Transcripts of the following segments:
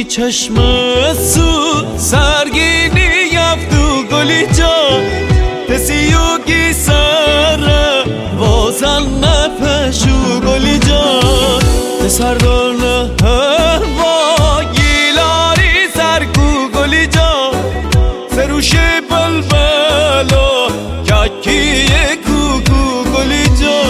چشم سو سرگینی یفتو گلی جا تسیوگی سر وازن نپشو گلی جا تسردان هوا گیلاری سرکو گلی جا سروش بلبلو ککی کوکو گلی جا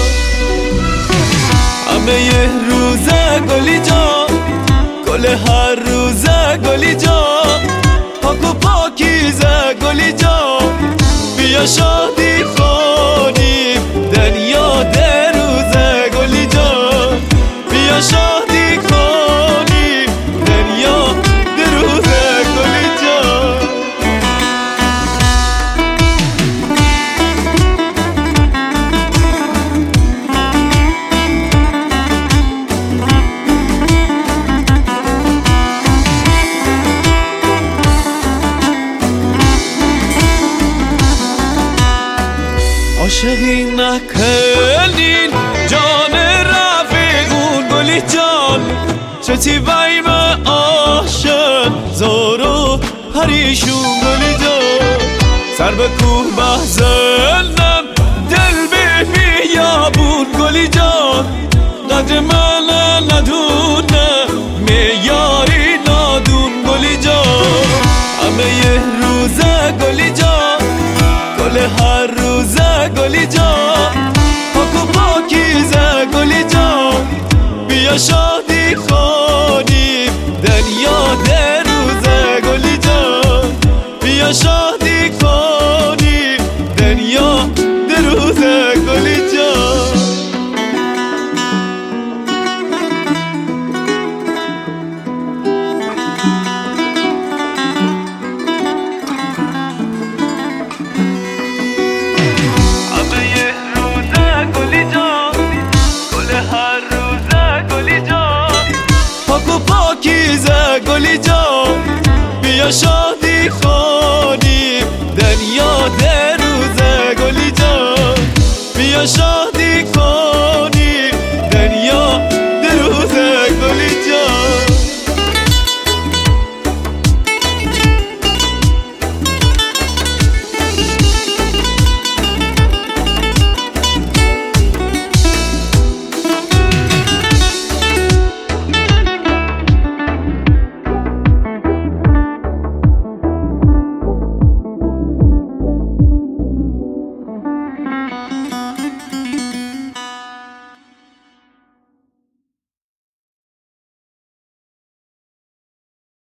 همه یه روزه گلی جا گل هر روزه گلی جا پاک و پاکیزه گلی جا بیا شادی کنیم دنیا در روزه گلی جا بیا شادی کنیم دنیا در روزه گلی جا عاشقی نکنین جان رفیقون گلی جان چتی ویم عاشق زورو پریشون گلی جان سر به کوه بحزنم دل به بیابون گلی جان قدر من ندونه میاری نادون گلی جان همه یه روزه گلی جان گل هر روزه گلی جا پاک و پاکیزه گلی جا بیا شادی کنیم دنیا در روزه گلی جا بیا شادی کنیم دنیا در روزه گلی جا پاکیزه گلی جا بیا شادی کنی